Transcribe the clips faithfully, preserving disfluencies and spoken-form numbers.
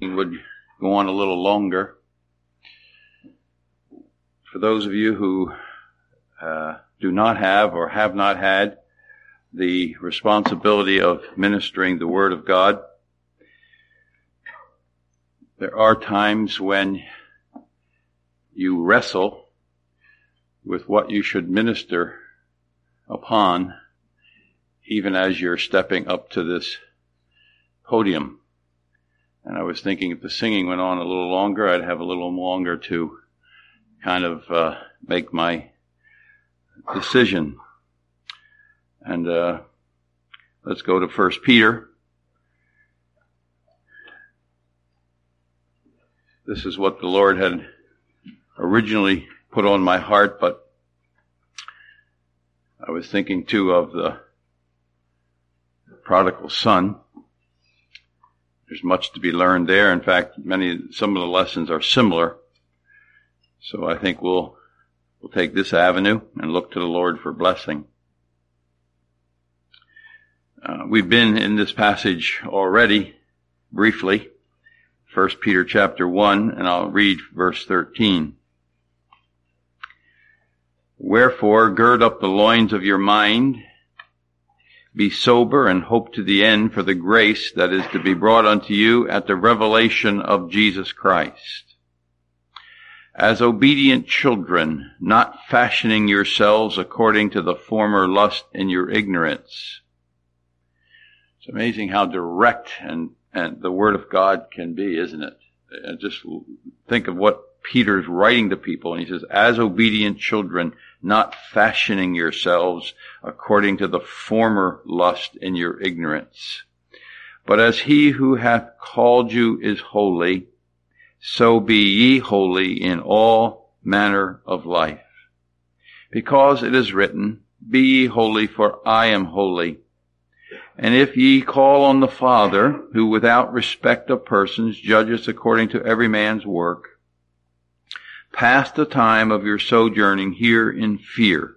thinking would go on a little longer. For those of you who uh, do not have or have not had the responsibility of ministering the Word of God, there are times when you wrestle with what you should minister upon, even as you're stepping up to this podium. And I was thinking if the singing went on a little longer, I'd have a little longer to kind of uh, make my decision. And uh, let's go to First Peter. This is what the Lord had originally put on my heart, but I was thinking too of the prodigal son. There's much to be learned there. In fact, many, some of the lessons are similar. So I think we'll, we'll take this avenue and look to the Lord for blessing. Uh, we've been in this passage already, briefly, First Peter chapter one, and I'll read verse thirteen. Wherefore, gird up the loins of your mind, be sober, and hope to the end for the grace that is to be brought unto you at the revelation of Jesus Christ. As obedient children, not fashioning yourselves according to the former lust in your ignorance. It's amazing how direct and, and the Word of God can be, isn't it? And just think of what Peter's writing to people, and he says, as obedient children, not fashioning yourselves according to the former lust in your ignorance. But as he who hath called you is holy, so be ye holy in all manner of life. Because it is written, be ye holy, for I am holy. And if ye call on the Father, who without respect of persons judgeth according to every man's work, pass the time of your sojourning here in fear.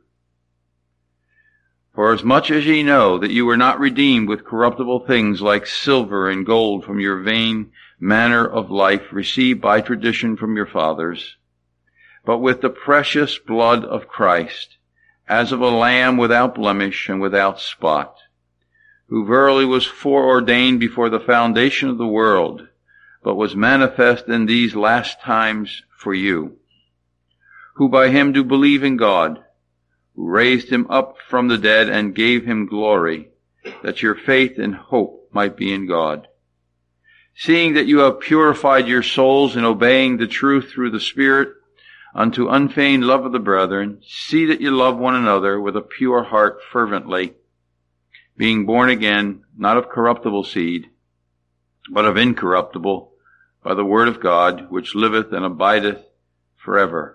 For as much as ye know that you were not redeemed with corruptible things like silver and gold from your vain manner of life received by tradition from your fathers, but with the precious blood of Christ, as of a lamb without blemish and without spot, who verily was foreordained before the foundation of the world, but was manifest in these last times for you, who by him do believe in God, who raised him up from the dead and gave him glory, that your faith and hope might be in God. Seeing that you have purified your souls in obeying the truth through the Spirit unto unfeigned love of the brethren, see that you love one another with a pure heart fervently, being born again, not of corruptible seed, but of incorruptible, by the word of God, which liveth and abideth forever.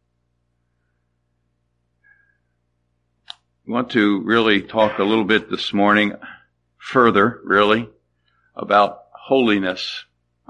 We want to really talk a little bit this morning, further, really, about holiness,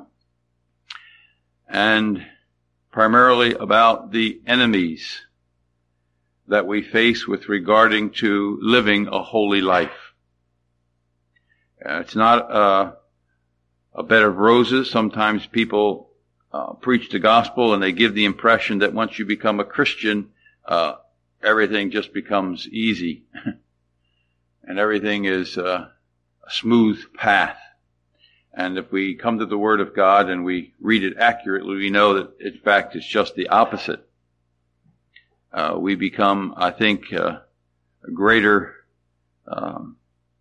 and primarily about the enemies that we face with regarding to living a holy life. Uh, it's not uh, a bed of roses. Sometimes people uh, preach the gospel and they give the impression that once you become a Christian, uh, everything just becomes easy and everything is uh, a smooth path. And if we come to the Word of God and we read it accurately, we know that in fact it's just the opposite. Uh, we become, I think, uh, a greater um,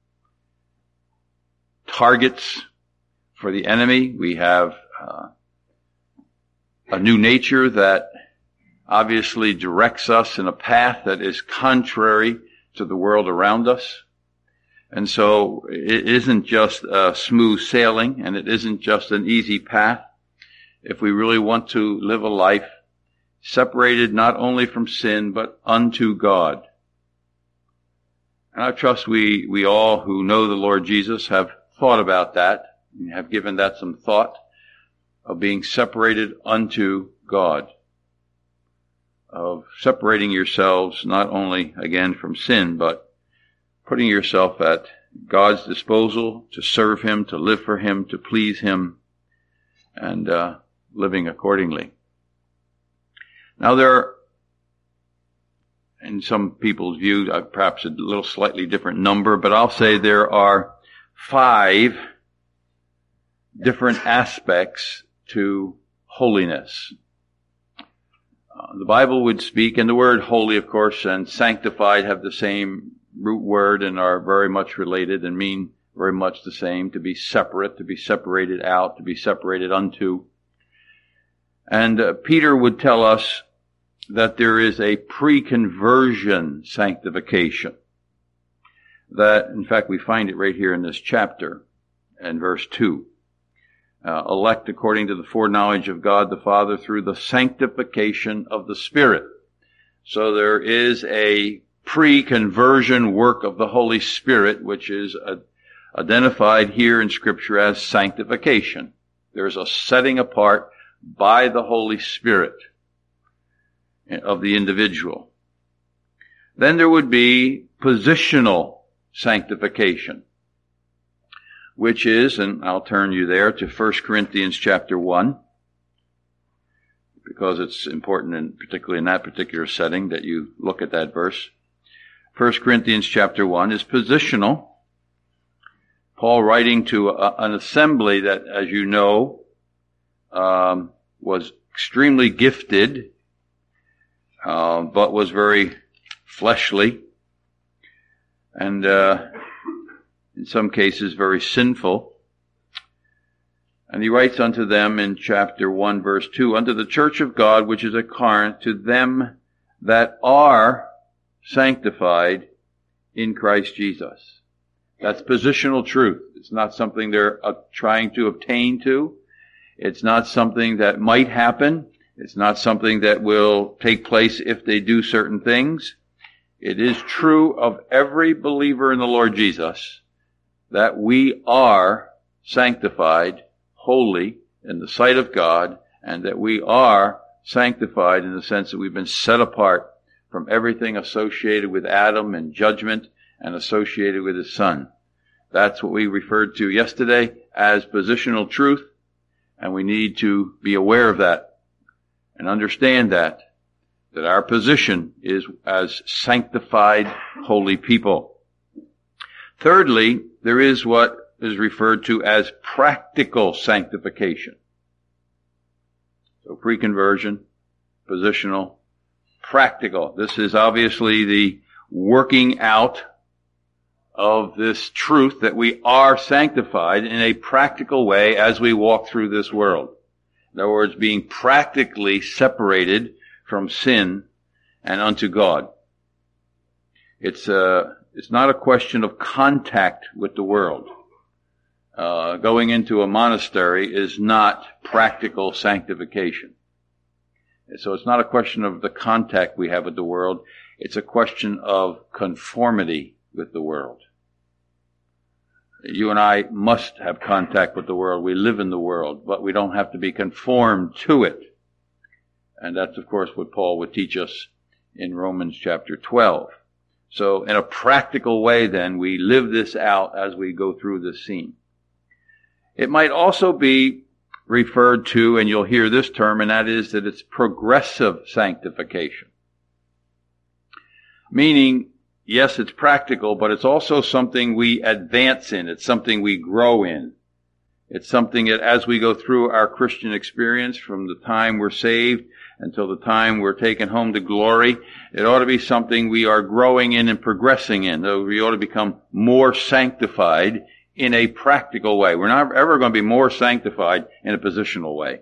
targets for the enemy. We have uh, a new nature that obviously directs us in a path that is contrary to the world around us. And so it isn't just uh, smooth sailing, and it isn't just an easy path. If we really want to live a life separated not only from sin, but unto God. And I trust we, we all who know the Lord Jesus have thought about that, and have given that some thought, of being separated unto God. Of separating yourselves not only, again, from sin, but putting yourself at God's disposal to serve Him, to live for Him, to please Him, and uh, living accordingly. Now there are, in some people's view, uh, perhaps a little slightly different number, but I'll say there are five different aspects to holiness. Uh, the Bible would speak, and the word holy, of course, and sanctified have the same root word and are very much related and mean very much the same: to be separate, to be separated out, to be separated unto. And uh, Peter would tell us that there is a pre-conversion sanctification. That, in fact, we find it right here in this chapter, in verse two. Uh, elect according to the foreknowledge of God the Father through the sanctification of the Spirit. So there is a pre-conversion work of the Holy Spirit, which is uh, identified here in Scripture as sanctification. There's a setting apart by the Holy Spirit of the individual. Then there would be positional sanctification, which is, and I'll turn you there to First Corinthians chapter one, because it's important, in, particularly in that particular setting, that you look at that verse. First Corinthians chapter one is positional. Paul writing to a, an assembly that, as you know, um, was extremely gifted, uh, but was very fleshly, and uh, in some cases very sinful. And he writes unto them in chapter one, verse two, unto the church of God which is at Corinth, to them that are sanctified in Christ Jesus. That's positional truth. It's not something they're uh, trying to obtain to. It's not something that might happen. It's not something that will take place if they do certain things. It is true of every believer in the Lord Jesus that we are sanctified, holy in the sight of God, and that we are sanctified in the sense that we've been set apart from everything associated with Adam and judgment and associated with his son. That's what we referred to yesterday as positional truth, and we need to be aware of that and understand that, that our position is as sanctified, holy people. Thirdly, there is what is referred to as practical sanctification. So pre-conversion, positional, practical. This is obviously the working out of this truth that we are sanctified in a practical way as we walk through this world. In other words, being practically separated from sin and unto God. It's uh, it's not a question of contact with the world. Uh, going into a monastery is not practical sanctification. So it's not a question of the contact we have with the world. It's a question of conformity with the world. You and I must have contact with the world. We live in the world, but we don't have to be conformed to it. And that's, of course, what Paul would teach us in Romans chapter twelve. So in a practical way, then, we live this out as we go through this scene. It might also be referred to, and you'll hear this term, and that is that it's progressive sanctification. Meaning, yes, it's practical, but it's also something we advance in. It's something we grow in. It's something that as we go through our Christian experience from the time we're saved until the time we're taken home to glory, it ought to be something we are growing in and progressing in. We ought to become more sanctified in a practical way. We're not ever going to be more sanctified in a positional way.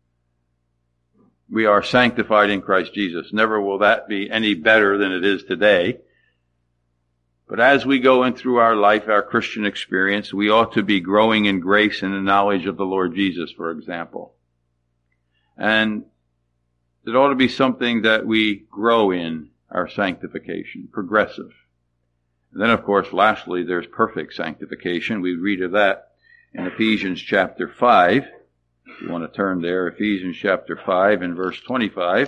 We are sanctified in Christ Jesus. Never will that be any better than it is today. But as we go in through our life, our Christian experience, we ought to be growing in grace and the knowledge of the Lord Jesus, for example. And it ought to be something that we grow in, our sanctification, progressive. And then, of course, lastly, there's perfect sanctification. We read of that in Ephesians chapter five. If you want to turn there, Ephesians chapter five and verse twenty-five.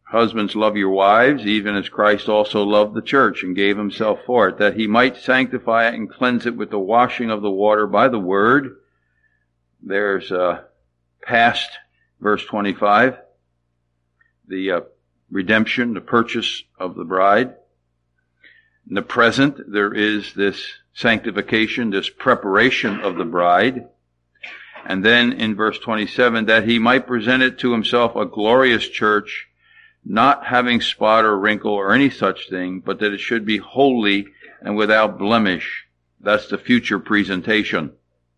Husbands, love your wives, even as Christ also loved the church and gave himself for it, that he might sanctify it and cleanse it with the washing of the water by the word. There's uh, past verse twenty-five, the uh, redemption, the purchase of the bride. In the present, there is this sanctification, this preparation of the bride. And then in verse twenty-seven, that he might present it to himself a glorious church, not having spot or wrinkle or any such thing, but that it should be holy and without blemish. That's the future presentation.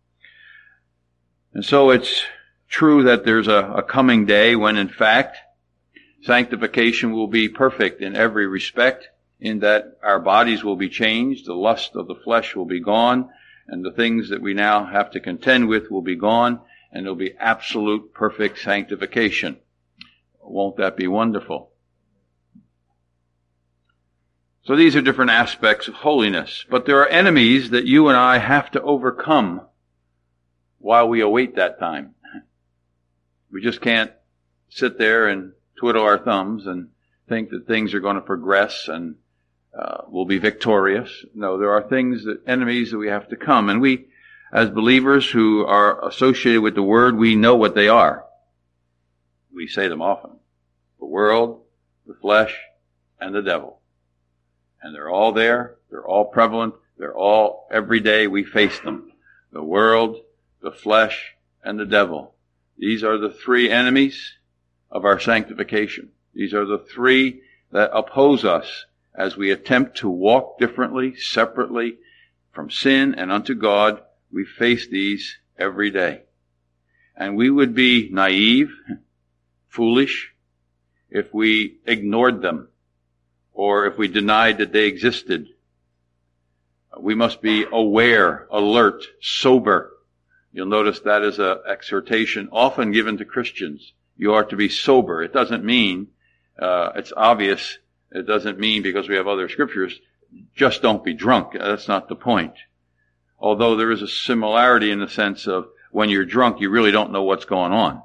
And so it's true that there's a, a coming day when, in fact, sanctification will be perfect in every respect, in that our bodies will be changed, the lust of the flesh will be gone, and the things that we now have to contend with will be gone, and there'll be absolute perfect sanctification. Won't that be wonderful? So these are different aspects of holiness. But there are enemies that you and I have to overcome while we await that time. We just can't sit there and twiddle our thumbs and think that things are going to progress and uh, we'll be victorious. No, there are things, that enemies that we have to come. And we, as believers who are associated with the Word, we know what they are. We say them often. The world, the flesh, and the devil. And they're all there. They're all prevalent. They're all, every day we face them. The world, the flesh, and the devil. These are the three enemies of our sanctification. These are the three that oppose us as we attempt to walk differently, separately from sin and unto God. We face these every day. And we would be naive, foolish, if we ignored them or if we denied that they existed. We must be aware, alert, sober. You'll notice that is an exhortation often given to Christians. You are to be sober. It doesn't mean, uh, it's obvious. It doesn't mean, because we have other scriptures, just don't be drunk. That's not the point. Although there is a similarity in the sense of when you're drunk, you really don't know what's going on.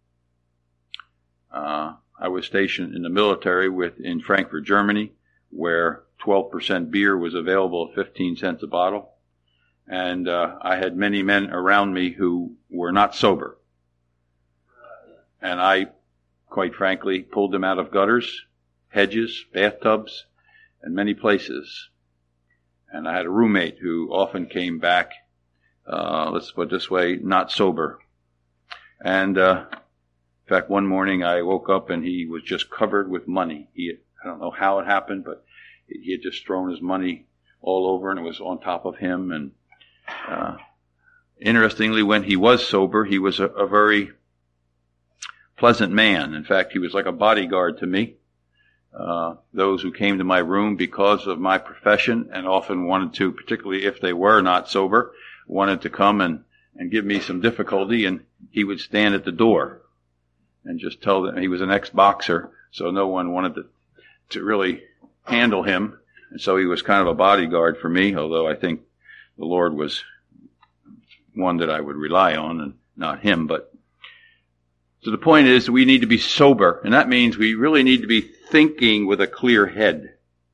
Uh, I was stationed in the military with, in Frankfurt, Germany, where twelve percent beer was available at fifteen cents a bottle. And, uh, I had many men around me who were not sober. And I, quite frankly, pulled them out of gutters, hedges, bathtubs, and many places. And I had a roommate who often came back, uh, let's put it this way, not sober. And, uh, in fact, one morning I woke up and he was just covered with money. He, had, I don't know how it happened, but he had just thrown his money all over and it was on top of him. And, uh, interestingly, when he was sober, he was a, a very pleasant man. In fact, he was like a bodyguard to me. Uh, those who came to my room because of my profession and often wanted to, particularly if they were not sober, wanted to come and, and give me some difficulty, and he would stand at the door and just tell them he was an ex-boxer, so no one wanted to, to really handle him. And so he was kind of a bodyguard for me, although I think the Lord was one that I would rely on and not him. But so the point is, we need to be sober, and that means we really need to be thinking with a clear head.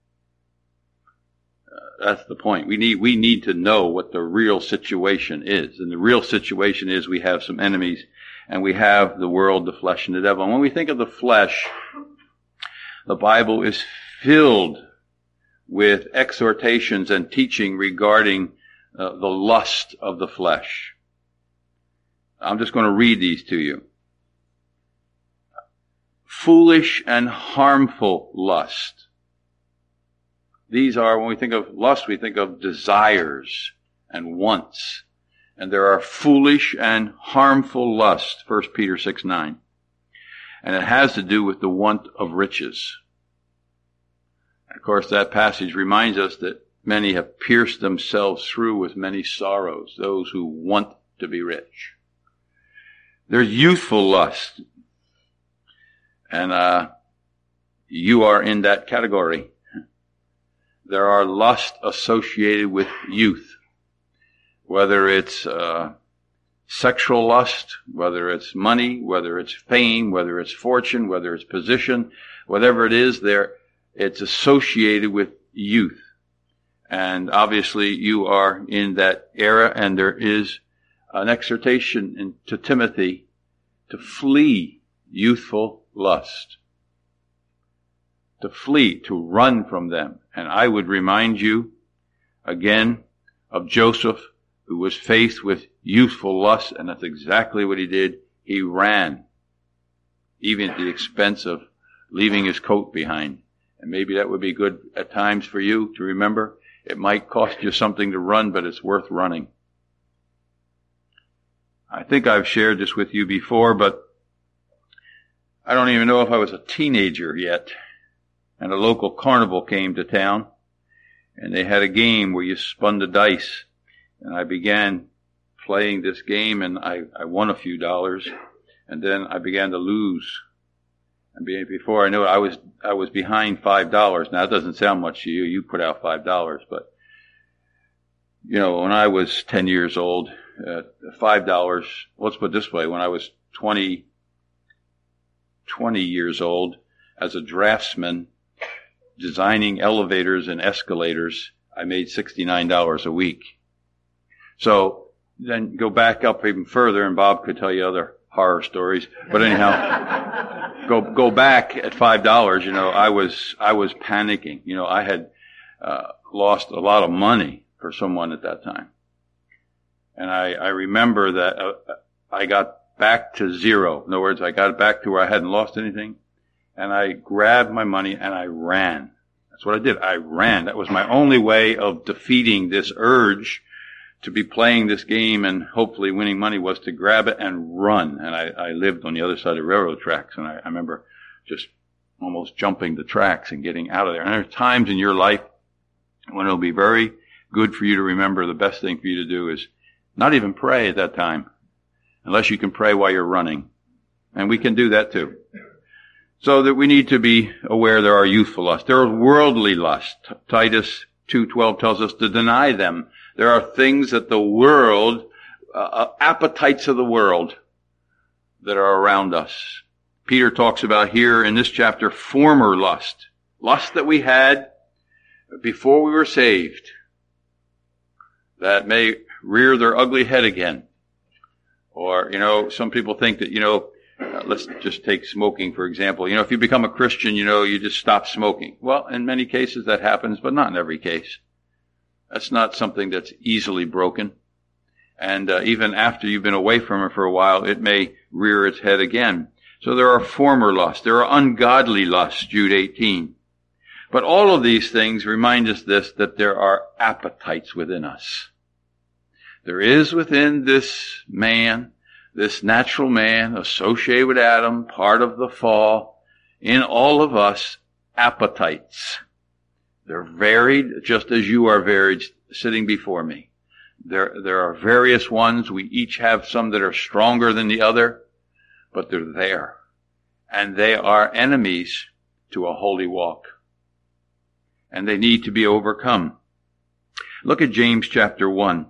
Uh, that's the point. We need, we need to know what the real situation is. And the real situation is we have some enemies, and we have the world, the flesh, and the devil. And when we think of the flesh, the Bible is filled with exhortations and teaching regarding uh, the lust of the flesh. I'm just going to read these to you. Foolish and harmful lust. These are, when we think of lust, we think of desires and wants. And there are foolish and harmful lust, First Peter six nine. And it has to do with the want of riches. Of course, that passage reminds us that many have pierced themselves through with many sorrows, those who want to be rich. There's youthful lust. And uh you are in that category. There are lust associated with youth, whether it's uh sexual lust, whether it's money, whether it's fame, whether it's fortune, whether it's position, whatever it is there, it's associated with youth. And obviously you are in that era, and there is an exhortation in, to Timothy to flee youthful lust. To flee, to run from them. And I would remind you again of Joseph, who was faced with youthful lust, and that's exactly what he did. He ran, even at the expense of leaving his coat behind. And maybe that would be good at times for you to remember. It might cost you something to run, but it's worth running. I think I've shared this with you before, but I don't even know if I was a teenager yet. And a local carnival came to town, and they had a game where you spun the dice. And I began playing this game, and I, I won a few dollars, and then I began to lose. And before I knew it, I was I was behind five dollars. Now, it doesn't sound much to you. You put out five dollars, but you know, when I was ten years old, uh, five dollars. Let's put it this way: when I was twenty, twenty years old, as a draftsman, designing elevators and escalators, I made sixty-nine dollars a week. So then go back up even further, and Bob could tell you other horror stories. But anyhow, go go back at five dollars. You know, I was I was panicking. You know, I had uh, lost a lot of money for someone at that time, and I I remember that uh, I got back to zero. In other words, I got back to where I hadn't lost anything, and I grabbed my money and I ran. That's what I did. I ran. That was my only way of defeating this urge to be playing this game and hopefully winning money, was to grab it and run. And I, I lived on the other side of railroad tracks, and I, I remember just almost jumping the tracks and getting out of there. And there are times in your life when it'll be very good for you to remember the best thing for you to do is not even pray at that time, unless you can pray while you're running. And we can do that too. So that we need to be aware there are youthful lusts. There are worldly lusts. Titus two twelve tells us to deny them. There are things that the world, uh, appetites of the world that are around us. Peter talks about here in this chapter former lust. Lust that we had before we were saved, that may rear their ugly head again. Or, you know, some people think that, you know, uh, let's just take smoking, for example. You know, if you become a Christian, you know, you just stop smoking. Well, in many cases that happens, but not in every case. That's not something that's easily broken. And uh, even after you've been away from it for a while, it may rear its head again. So there are former lusts. There are ungodly lusts, Jude eighteen. But all of these things remind us this, that there are appetites within us. There is within this man, this natural man associated with Adam, part of the fall, in all of us, appetites. They're varied, just as you are varied sitting before me. There, there are various ones. We each have some that are stronger than the other, but they're there. And they are enemies to a holy walk. And they need to be overcome. Look at James chapter one.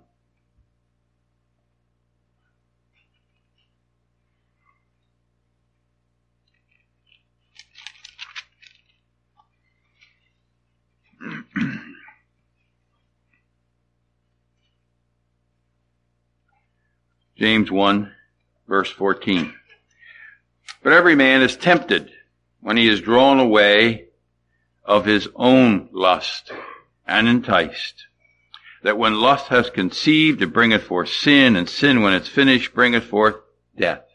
James one, verse fourteen. But every man is tempted when he is drawn away of his own lust and enticed. That when lust has conceived, it bringeth forth sin, and sin, when it's finished, bringeth forth death.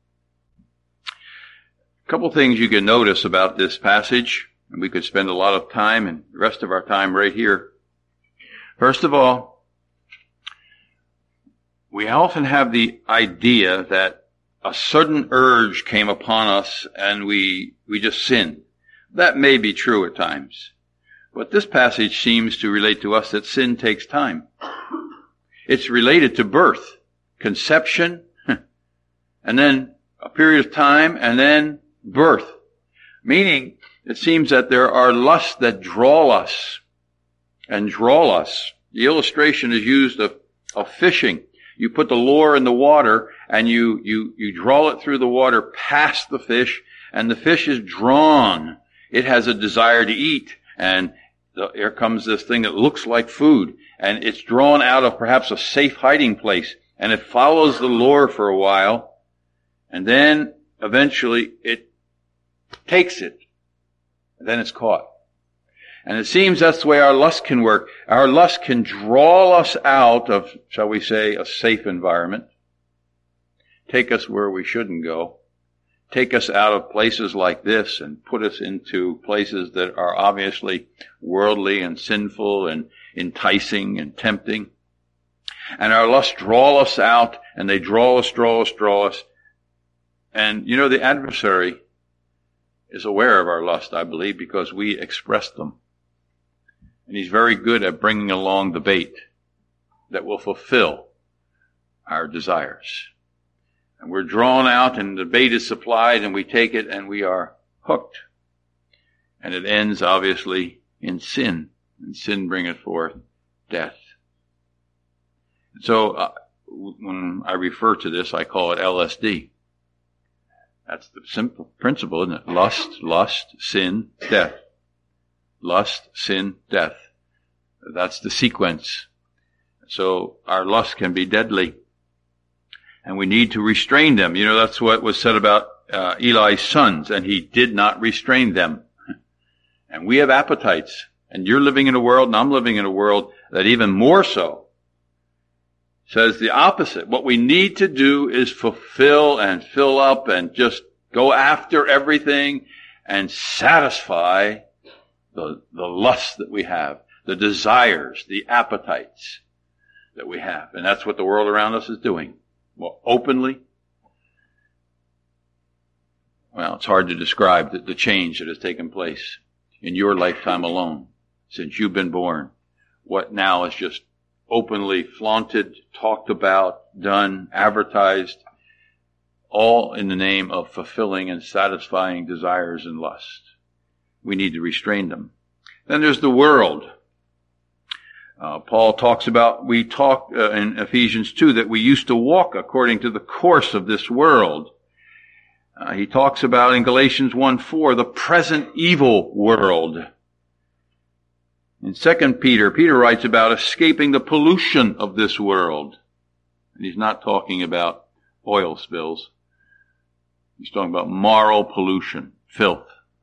A couple things you can notice about this passage, and we could spend a lot of time and the rest of our time right here. First of all, we often have the idea that a sudden urge came upon us and we, we just sinned. That may be true at times. But this passage seems to relate to us that sin takes time. It's related to birth, conception, and then a period of time, and then birth. Meaning, it seems that there are lusts that draw us and draw us. The illustration is used of, of fishing. You put the lure in the water and you, you, you draw it through the water past the fish, and the fish is drawn. It has a desire to eat, and the, here comes this thing that looks like food, and it's drawn out of perhaps a safe hiding place, and it follows the lure for a while, and then eventually it takes it, and then it's caught. And it seems that's the way our lust can work. Our lust can draw us out of, shall we say, a safe environment, take us where we shouldn't go, take us out of places like this and put us into places that are obviously worldly and sinful and enticing and tempting. And our lusts draw us out, and they draw us, draw us, draw us. And, you know, the adversary is aware of our lust, I believe, because we express them. And he's very good at bringing along the bait that will fulfill our desires. And we're drawn out, and the bait is supplied, and we take it, and we are hooked. And it ends, obviously, in sin. And sin bringeth forth death. So uh, when I refer to this, I call it L S D. That's the simple principle, isn't it? Lust, lust, sin, death. Lust, sin, death. That's the sequence. So our lust can be deadly. And we need to restrain them. You know, that's what was said about uh, Eli's sons, and he did not restrain them. And we have appetites. And you're living in a world, and I'm living in a world that even more so says the opposite. What we need to do is fulfill and fill up and just go after everything and satisfy the, the lust that we have, the desires, the appetites that we have. And that's what the world around us is doing. Well, openly. Well, it's hard to describe the, the change that has taken place in your lifetime alone since you've been born. What now is just openly flaunted, talked about, done, advertised, all in the name of fulfilling and satisfying desires and lust. We need to restrain them. Then there's the world. Uh, Paul talks about, we talk uh, in Ephesians two that we used to walk according to the course of this world. Uh, he talks about in Galatians one four, the present evil world. In Second Peter, Peter writes about escaping the pollution of this world. And he's not talking about oil spills. He's talking about moral pollution, filth.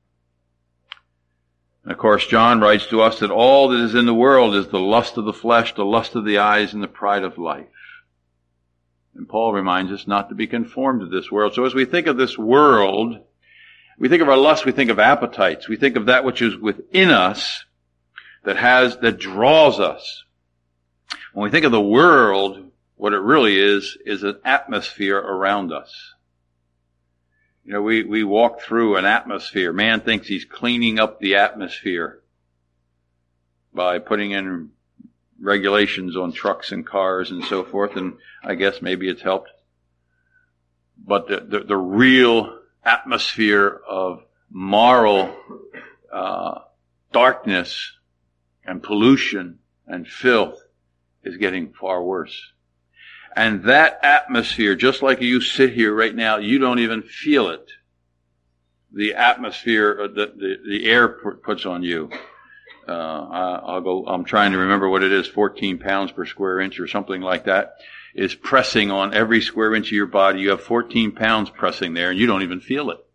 And of course, John writes to us that all that is in the world is the lust of the flesh, the lust of the eyes, and the pride of life. And Paul reminds us not to be conformed to this world. So as we think of this world, we think of our lust, we think of appetites, we think of that which is within us that has, that draws us. When we think of the world, what it really is, is an atmosphere around us. You know, we, we walk through an atmosphere. Man thinks he's cleaning up the atmosphere by putting in regulations on trucks and cars and so forth, and I guess maybe it's helped. But the, the, the real atmosphere of moral uh, darkness and pollution and filth is getting far worse. And that atmosphere, just like you sit here right now, you don't even feel it. The atmosphere, the, the, the air puts on you. Uh, I'll go, I'm trying to remember what it is, fourteen pounds per square inch or something like that, is pressing on every square inch of your body. You have fourteen pounds pressing there and you don't even feel it.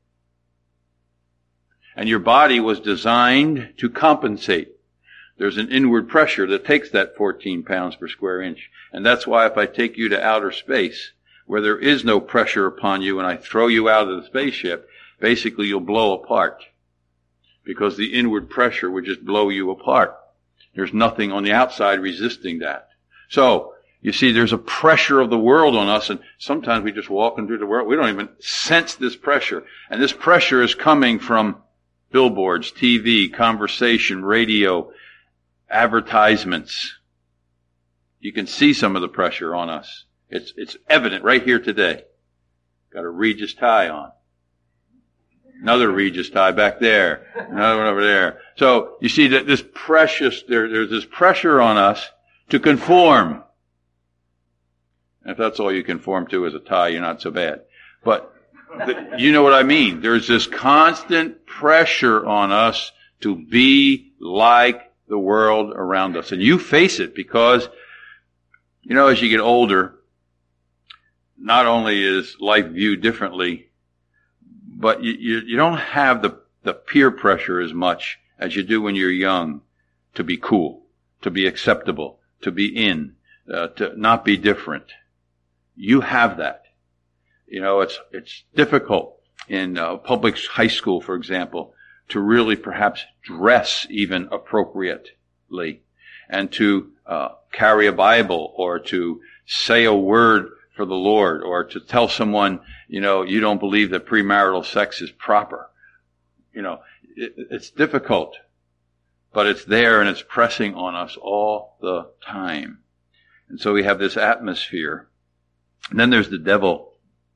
And your body was designed to compensate. There's an inward pressure that takes that fourteen pounds per square inch. And that's why if I take you to outer space, where there is no pressure upon you, and I throw you out of the spaceship, basically you'll blow apart. Because the inward pressure would just blow you apart. There's nothing on the outside resisting that. So, you see, there's a pressure of the world on us, and sometimes we just walking through the world, we don't even sense this pressure. And this pressure is coming from billboards, T V, conversation, radio, advertisements. You can see some of the pressure on us. It's, it's evident right here today. Got a Regis tie on. Another Regis tie back there. Another one over there. So, you see that this precious, there, there's this pressure on us to conform. If that's all you conform to is a tie, you're not so bad. But the, you know what I mean. There's this constant pressure on us to be like the world around us. And you face it because, you know, as you get older, not only is life viewed differently, but you, you, you don't have the, the peer pressure as much as you do when you're young to be cool, to be acceptable, to be in, uh, to not be different. You have that. You know, it's, it's difficult in uh, public high school, for example, to really perhaps dress even appropriately and to uh, carry a Bible or to say a word for the Lord or to tell someone, you know, you don't believe that premarital sex is proper. You know, it, it's difficult, but it's there and it's pressing on us all the time. And so we have this atmosphere. And then there's the devil.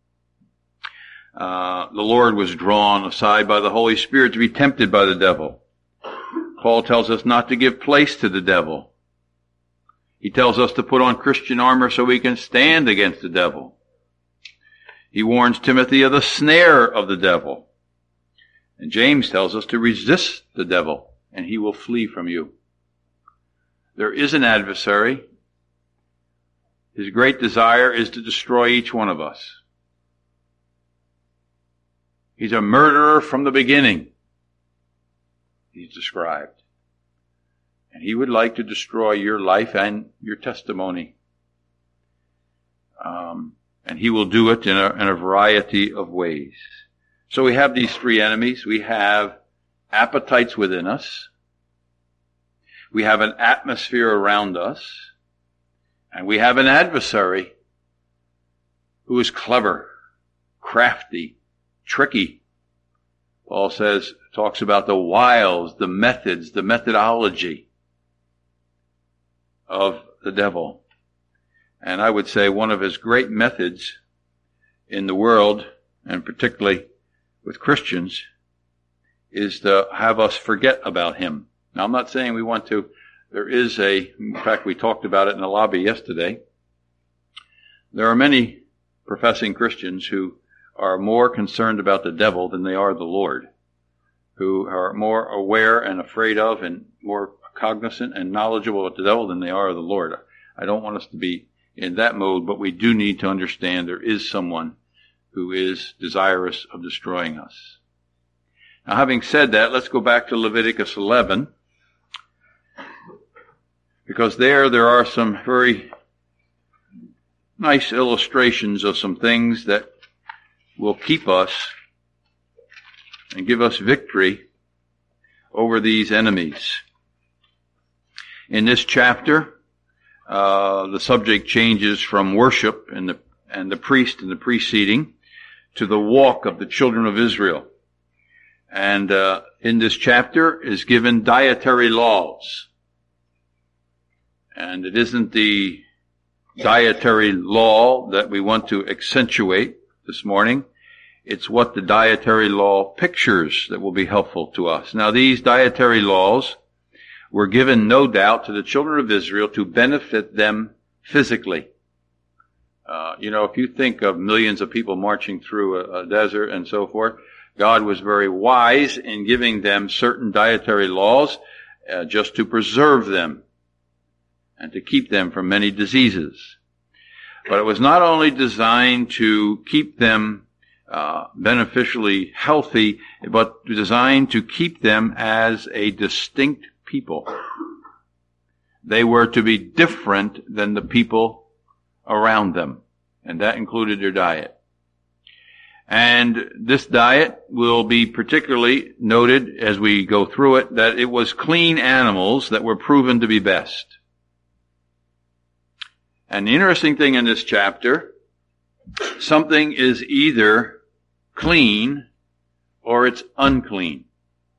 Uh, the Lord was drawn aside by the Holy Spirit to be tempted by the devil. Paul tells us not to give place to the devil. He tells us to put on Christian armor so we can stand against the devil. He warns Timothy of the snare of the devil. And James tells us to resist the devil, and he will flee from you. There is an adversary. His great desire is to destroy each one of us. He's a murderer from the beginning, he's described. And he would like to destroy your life and your testimony. Um, and he will do it in a, in a variety of ways. So we have these three enemies. We have appetites within us. We have an atmosphere around us. And we have an adversary who is clever, crafty, tricky. Paul says, talks about the wiles, the methods, the methodology of the devil. And I would say one of his great methods in the world, and particularly with Christians, is to have us forget about him. Now, I'm not saying we want to. There is a, in fact, we talked about it in the lobby yesterday. There are many professing Christians who are more concerned about the devil than they are the Lord, who are more aware and afraid of and more cognizant and knowledgeable of the devil than they are of the Lord. I don't want us to be in that mode, but we do need to understand there is someone who is desirous of destroying us. Now, having said that, let's go back to Leviticus eleven, because there, there are some very nice illustrations of some things that will keep us and give us victory over these enemies. In this chapter, uh, the subject changes from worship and the, and the priest and the preceding to the walk of the children of Israel. And uh, in this chapter is given dietary laws. And it isn't the dietary law that we want to accentuate this morning. It's what the dietary law pictures that will be helpful to us. Now, these dietary laws were given, no doubt, to the children of Israel to benefit them physically. Uh, you know, if you think of millions of people marching through a, a desert and so forth, God was very wise in giving them certain dietary laws uh, just to preserve them and to keep them from many diseases. But it was not only designed to keep them uh, beneficially healthy, but designed to keep them as a distinct people. They were to be different than the people around them, and that included their diet. And this diet will be particularly noted as we go through it, that it was clean animals that were proven to be best. And the interesting thing in this chapter, something is either clean or it's unclean.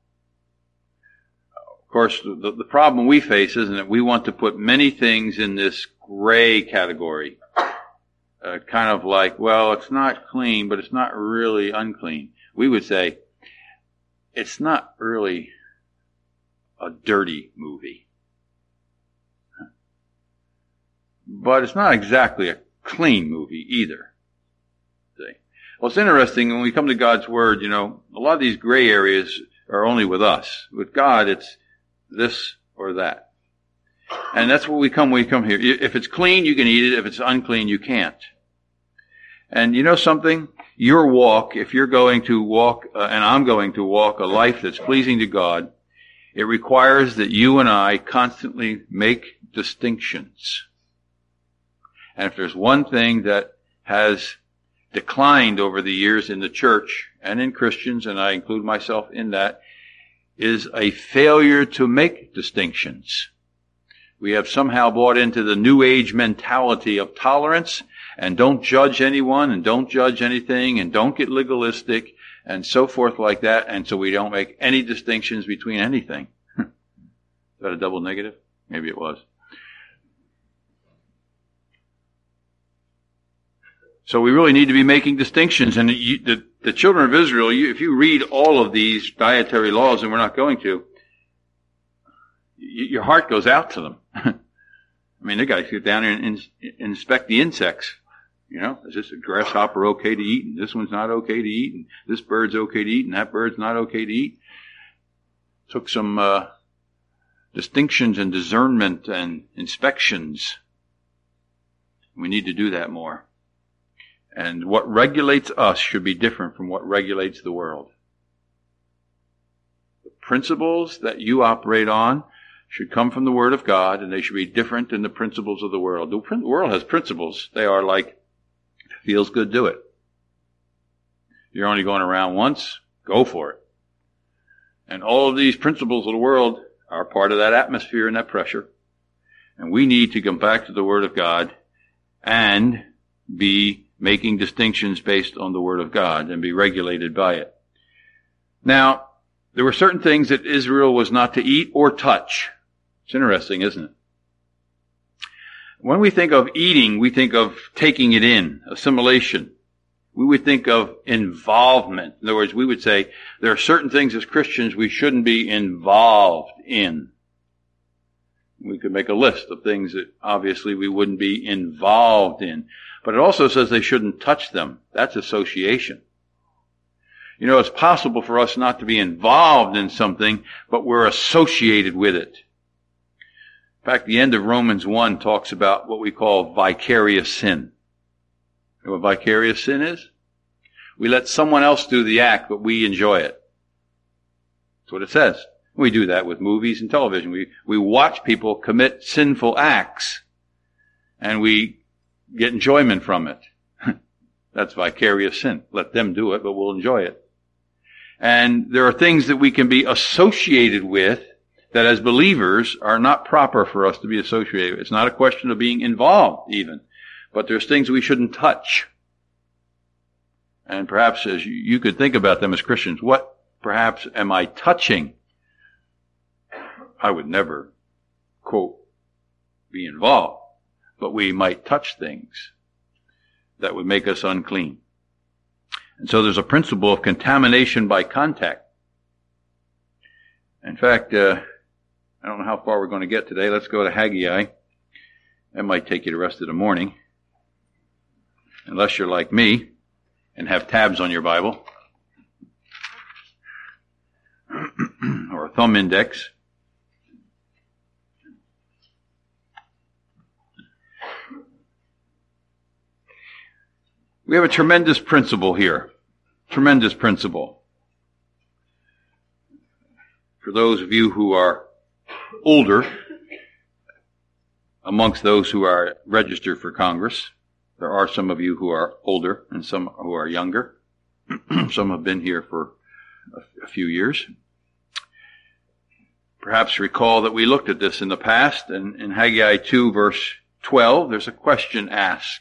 Of course, the, the problem we face is that we want to put many things in this gray category. Uh, kind of like, well, it's not clean, but it's not really unclean. We would say, it's not really a dirty movie. But it's not exactly a clean movie either. See? Well, it's interesting when we come to God's Word, you know, a lot of these gray areas are only with us. With God, it's this or that. And that's what we come when we come here. If it's clean, you can eat it. If it's unclean, you can't. And you know something? Your walk, if you're going to walk, uh, and I'm going to walk a life that's pleasing to God, it requires that you and I constantly make distinctions. And if there's one thing that has declined over the years in the church and in Christians, and I include myself in that, is a failure to make distinctions. We have somehow bought into the New Age mentality of tolerance, and don't judge anyone, and don't judge anything, and don't get legalistic, and so forth like that, and so we don't make any distinctions between anything. Is that a double negative? Maybe it was. So we really need to be making distinctions, and you, the, the children of Israel, you, if you read all of these dietary laws, and we're not going to, you, your heart goes out to them. I mean, they got to sit down and, and, and inspect the insects. You know, is this a grasshopper okay to eat, and this one's not okay to eat, and this bird's okay to eat, and that bird's not okay to eat? Took some uh, distinctions and discernment and inspections. We need to do that more. And what regulates us should be different from what regulates the world. The principles that you operate on should come from the Word of God, and they should be different than the principles of the world. The world has principles. They are like, if it feels good, do it. You're only going around once, go for it. And all of these principles of the world are part of that atmosphere and that pressure. And we need to come back to the Word of God and be making distinctions based on the Word of God and be regulated by it. Now, there were certain things that Israel was not to eat or touch. It's interesting, isn't it? When we think of eating, we think of taking it in, assimilation. We would think of involvement. In other words, we would say there are certain things as Christians we shouldn't be involved in. We could make a list of things that obviously we wouldn't be involved in. But it also says they shouldn't touch them. That's association. You know, it's possible for us not to be involved in something, but we're associated with it. In fact, the end of Romans one talks about what we call vicarious sin. You know what vicarious sin is? We let someone else do the act, but we enjoy it. That's what it says. We do that with movies and television. We, we watch people commit sinful acts, and we get enjoyment from it. That's vicarious sin. Let them do it, but we'll enjoy it. And there are things that we can be associated with that as believers are not proper for us to be associated with. It's not a question of being involved even, but there's things we shouldn't touch. And perhaps as you, you could think about them as Christians, what perhaps am I touching? I would never, quote, be involved, but we might touch things that would make us unclean. And so there's a principle of contamination by contact. In fact, uh, I don't know how far we're going to get today. Let's go to Haggai. That might take you the rest of the morning, unless you're like me and have tabs on your Bible or a thumb index. We have a tremendous principle here. Tremendous principle. For those of you who are older, amongst those who are registered for Congress, there are some of you who are older and some who are younger. Some have been here for a, a few years. Perhaps recall that we looked at this in the past, and in Haggai two verse twelve, there's a question asked.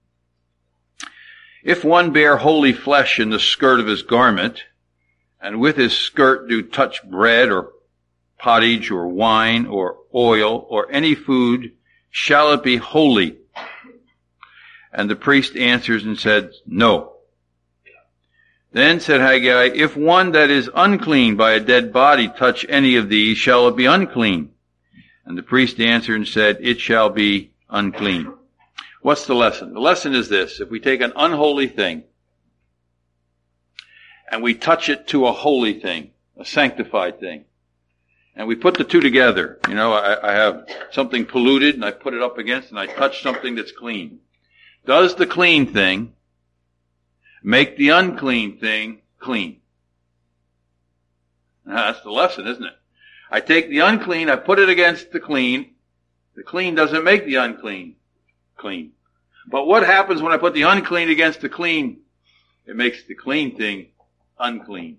If one bear holy flesh in the skirt of his garment, and with his skirt do touch bread or pottage or wine or oil or any food, shall it be holy? And the priest answers and said, no. Then said Haggai, if one that is unclean by a dead body touch any of these, shall it be unclean? And the priest answered and said, it shall be unclean. What's the lesson? The lesson is this. If we take an unholy thing and we touch it to a holy thing, a sanctified thing, and we put the two together, you know, I, I have something polluted and I put it up against and I touch something that's clean. Does the clean thing make the unclean thing clean? Now, that's the lesson, isn't it? I take the unclean, I put it against the clean. The clean doesn't make the unclean clean. But what happens when I put the unclean against the clean? It makes the clean thing unclean.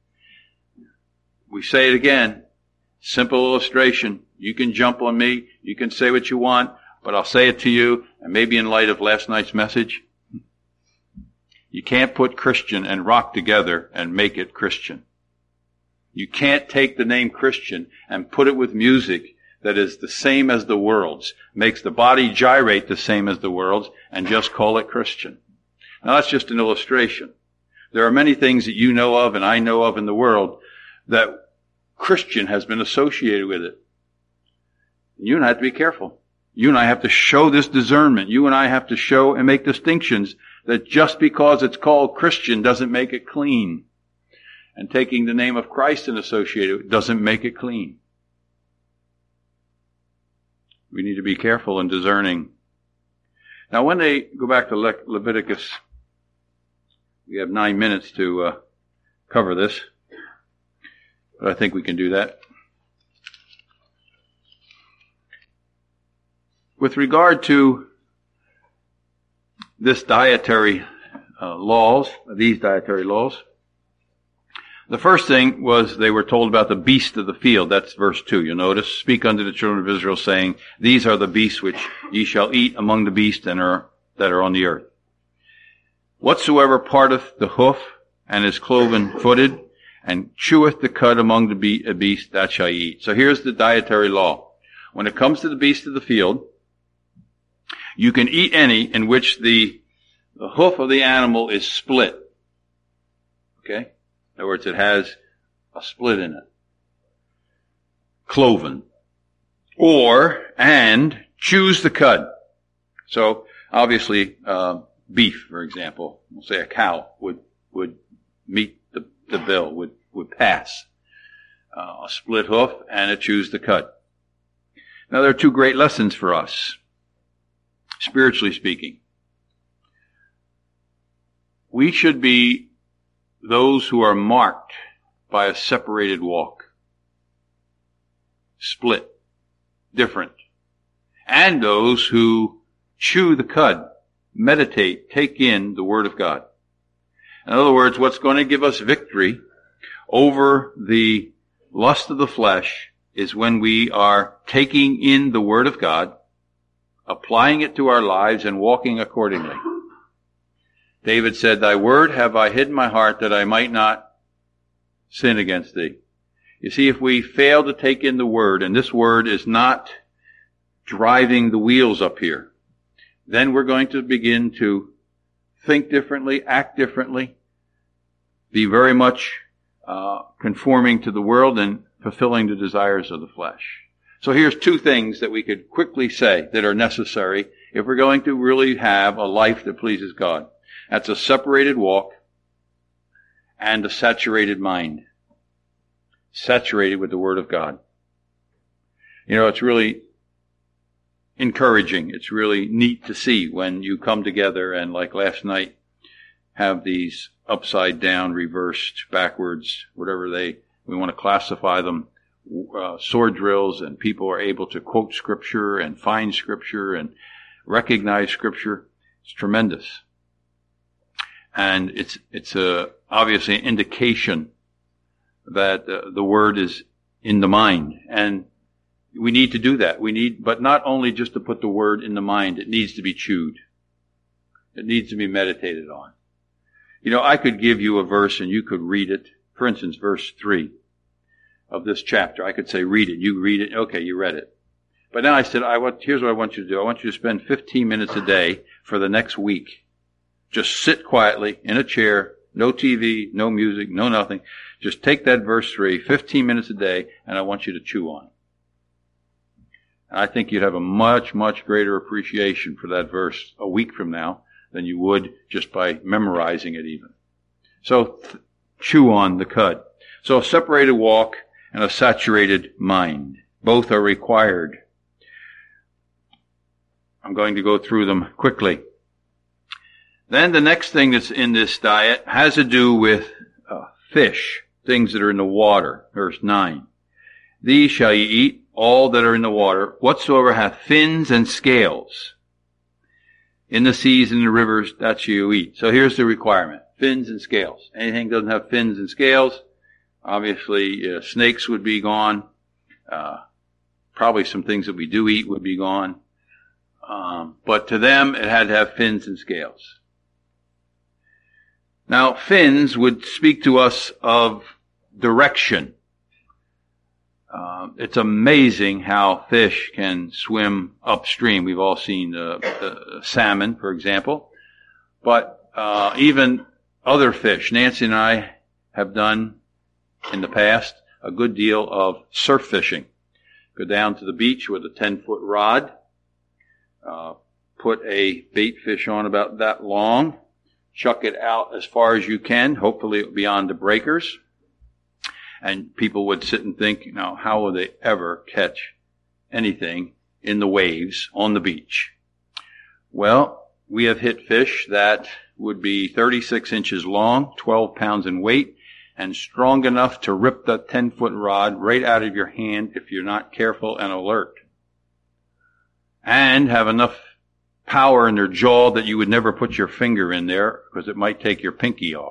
We say it again. Simple illustration. You can jump on me. You can say what you want, but I'll say it to you, and maybe in light of last night's message, you can't put Christian and rock together and make it Christian. You can't take the name Christian and put it with music that is the same as the world's, makes the body gyrate the same as the world's, and just call it Christian. Now that's just an illustration. There are many things that you know of and I know of in the world that Christian has been associated with it. You and I have to be careful. You and I have to show this discernment. You and I have to show and make distinctions that just because it's called Christian doesn't make it clean. And taking the name of Christ and associated with it doesn't make it clean. We need to be careful and discerning. Now when they go back to Le- Leviticus, we have nine minutes to uh, cover this. But I think we can do that. With regard to this dietary uh, laws, these dietary laws, the first thing was they were told about the beast of the field. That's verse two. You'll notice, speak unto the children of Israel, saying, these are the beasts which ye shall eat among the beasts and are, that are on the earth. Whatsoever parteth the hoof and is cloven footed and cheweth the cud among the be- beasts, that shall ye eat. So here's the dietary law. When it comes to the beast of the field, you can eat any in which the, the hoof of the animal is split. Okay? In other words, it has a split in it. Cloven. Or, and, chews the cud. So, obviously, uh, beef, for example, we'll say a cow would, would meet the, the bill, would, would pass. Uh, a split hoof, and it chews the cud. Now, there are two great lessons for us, spiritually speaking. We should be those who are marked by a separated walk. Split. Different. And those who chew the cud, meditate, take in the Word of God. In other words, what's going to give us victory over the lust of the flesh is when we are taking in the Word of God, applying it to our lives, and walking accordingly. David said, thy word have I hid in my heart that I might not sin against thee. You see, if we fail to take in the word, and this word is not driving the wheels up here, then we're going to begin to think differently, act differently, be very much uh, conforming to the world and fulfilling the desires of the flesh. So here's two things that we could quickly say that are necessary if we're going to really have a life that pleases God. That's a separated walk and a saturated mind. Saturated with the Word of God. You know, it's really encouraging. It's really neat to see when you come together and, like last night, have these upside down, reversed, backwards, whatever they, we want to classify them, uh, sword drills, and people are able to quote Scripture and find Scripture and recognize Scripture. It's tremendous. And it's, it's a, obviously an indication that uh, the Word is in the mind. And we need to do that. We need, but not only just to put the Word in the mind, it needs to be chewed. It needs to be meditated on. You know, I could give you a verse and you could read it. For instance, verse three of this chapter. I could say, read it. You read it. Okay, you read it. But now I said, I want, here's what I want you to do. I want you to spend fifteen minutes a day for the next week. Just sit quietly in a chair, no T V, no music, no nothing. Just take that verse three, fifteen minutes a day, and I want you to chew on it. I think you'd have a much, much greater appreciation for that verse a week from now than you would just by memorizing it even. So th- chew on the cud. So a separated walk and a saturated mind. Both are required. I'm going to go through them quickly. Then the next thing that's in this diet has to do with uh, fish, things that are in the water. Verse nine. These shall ye eat, all that are in the water, whatsoever hath fins and scales. In the seas and the rivers, that you eat. So here's the requirement. Fins and scales. Anything that doesn't have fins and scales, obviously uh, snakes would be gone. Uh, probably some things that we do eat would be gone. Um, but to them, it had to have fins and scales. Now, fins would speak to us of direction. Uh, it's amazing how fish can swim upstream. We've all seen the, the salmon, for example. But uh, even other fish. Nancy and I have done in the past a good deal of surf fishing. Go down to the beach with a ten-foot rod, uh, put a bait fish on about that long, chuck it out as far as you can, hopefully beyond the breakers. And people would sit and think, you know, how will they ever catch anything in the waves on the beach? Well, we have hit fish that would be thirty-six inches long, twelve pounds in weight, and strong enough to rip that ten-foot rod right out of your hand if you're not careful and alert. And have enough power in their jaw that you would never put your finger in there because it might take your pinky off.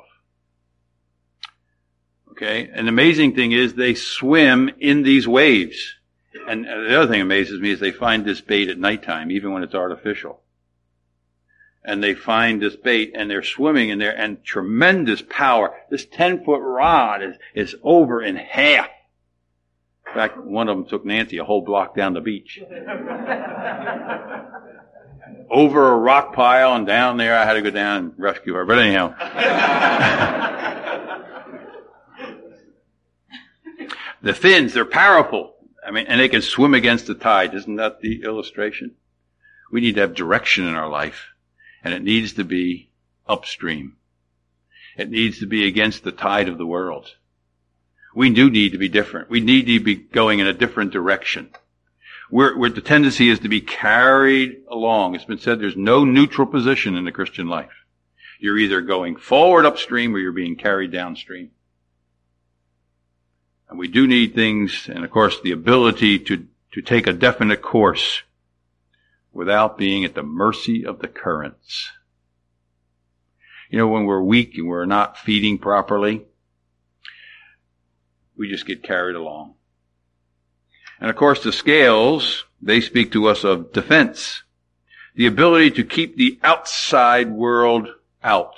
Okay, and the amazing thing is they swim in these waves. And the other thing that amazes me is they find this bait at nighttime, even when it's artificial. And they find this bait and they're swimming in there and tremendous power. This ten-foot rod is, is over in half. In fact, one of them took Nancy a whole block down the beach. Over a rock pile and down there. I had to go down and rescue her. But anyhow. The fins, they're powerful. I mean, and they can swim against the tide. Isn't that the illustration? We need to have direction in our life. And it needs to be upstream. It needs to be against the tide of the world. We do need to be different. We need to be going in a different direction. Where, where the tendency is to be carried along. It's been said there's no neutral position in the Christian life. You're either going forward upstream or you're being carried downstream. And we do need things, and of course the ability to, to take a definite course without being at the mercy of the currents. You know, when we're weak and we're not feeding properly, we just get carried along. And of course the scales, they speak to us of defense. The ability to keep the outside world out.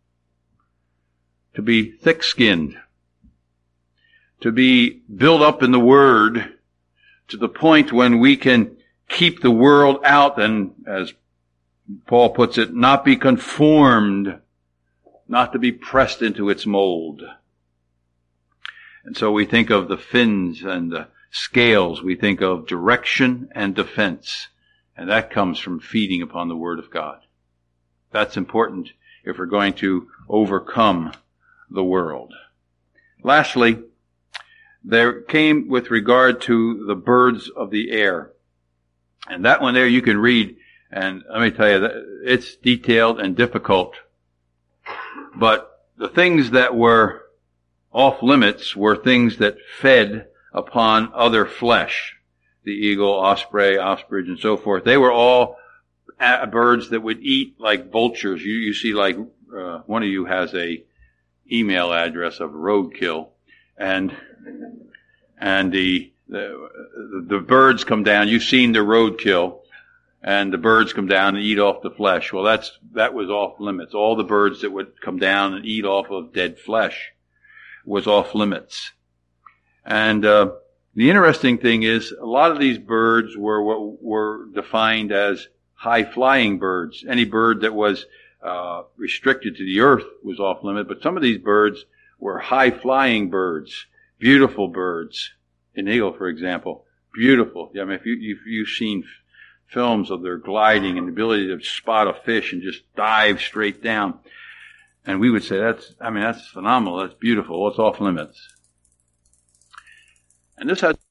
To be thick-skinned. To be built up in the Word to the point when we can keep the world out and, as Paul puts it, not be conformed, not to be pressed into its mold. And so we think of the fins and the scales. We think of direction and defense. And that comes from feeding upon the Word of God. That's important if we're going to overcome the world. Lastly, there came with regard to the birds of the air. And that one there you can read, and let me tell you, it's detailed and difficult. But the things that were off limits were things that fed upon other flesh. The eagle, osprey, ostrich, and so forth. They were all birds that would eat like vultures. You, you see like, uh, one of you has a email address of roadkill, and and the, the the birds come down. You've seen the roadkill, and the birds come down and eat off the flesh. Well, that's that was off limits. All the birds that would come down and eat off of dead flesh was off limits. And uh, the interesting thing is, a lot of these birds were what were defined as high-flying birds. Any bird that was uh restricted to the earth was off limit, but some of these birds were high-flying birds. Beautiful birds. An eagle, for example. beautiful. I mean, if, you, if you've seen films of their gliding and the ability to spot a fish and just dive straight down, and we would say, that's, I mean, that's phenomenal. That's beautiful. It's off limits. And this has